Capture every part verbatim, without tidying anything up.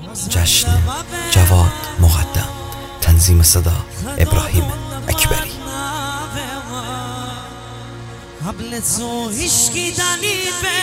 جشن جواد مقدم، تنظیم صدا ابراهیم اکبری. قبل تو هیچکی دنیبه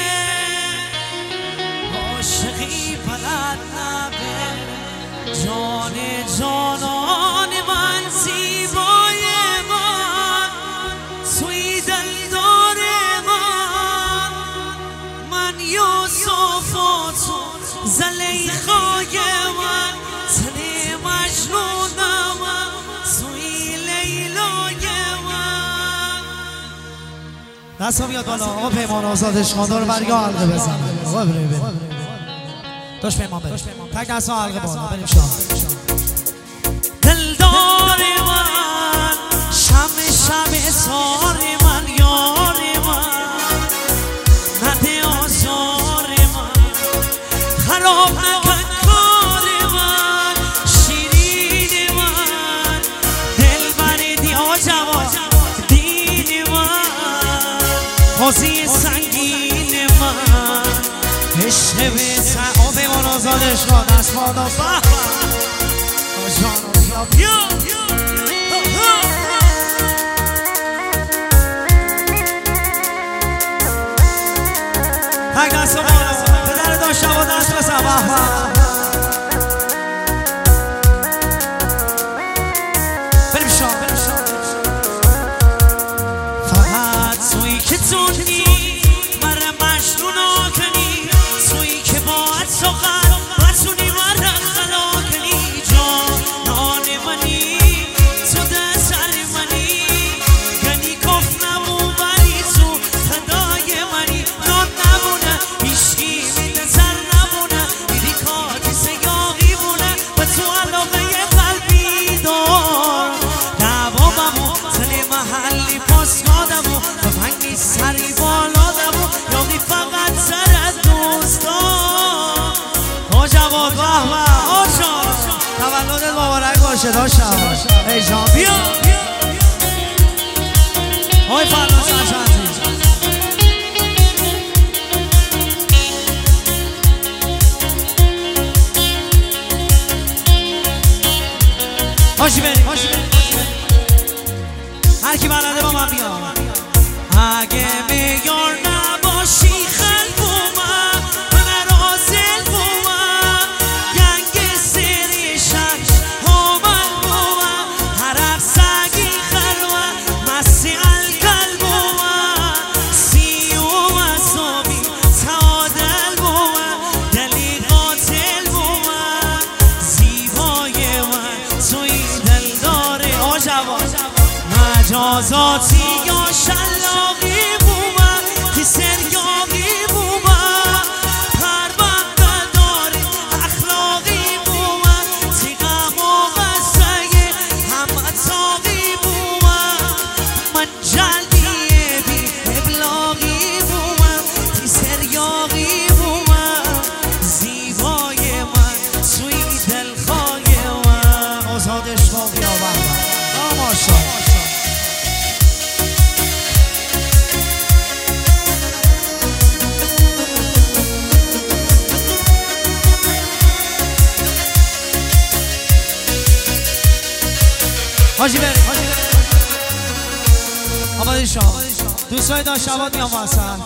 عاشقی بلد نبه، جان جانان من زیبای من توی دلدار من، من یوسف و تو زلیخای من، تن مجنونم توی لیلای من. دست ها بیاد بالا. آقا پیمان آزاد عشقاندار رو برگاه حلقه بزن. آقا بریم بریم داشت پیمان بریم تک دست ها حلقه بالا بریم شام. دلدار من شم شم سار من، یار من نده آزار من، خراب نکن کار من، شیرین من دل بردی ها جواد دین من، بازی سنگین من عشق به سن. آب ایمان آزاد عشقان دست بالا بحبه جانو بیا بیا تک دست بالا پدر داشته و دست بزن بحبه. بریم شام بریم شام. فقط تویی که تونی مرا مجنون آکنی، تویی که باید سخن بتونی مرا خلا کنی، جانان منی تو در سر منی، گنی کف نمون ولی تو فدای منی، یاد نمونه هیچکی می‌نظر نمونه، دیدی کاتی سیاقی مونه و تو علاقه قلبی دار، دواممو تن محلی پاس یادمو و پنگی سری بالا دمو، یادی فقط سر دوستان. آ جواد بحبه آ جان تولدت مبارک باشه داشتم ای جان بیا آی فردا سرشنزی هاشی بریم هاشی بریم هر کی بلده با من بیا. اگه میار نباشی خلقومم من رازل بومم، گنگ سری شش همال بومم، هر سگی خلوم مسی الکل بومم، سیوم اصابی تعادل بومم، دلی قاتل بومم، زیبای من توی دلداره آ جواد مجازاتی یا شلاقی بومم، که سریاقی بومم، پرونده داری اخلاقی بومم، تیغم و غصه همه تاقی بومم، من جلدی بی ابلاغی بومم، که سریاقی بومم، زیبای من توی دلخوای من. آزاد عشقان بیا بحبه آماشا. حاجی بریم حاجی بریم آماده شما دوستای داشت شبات میام واسه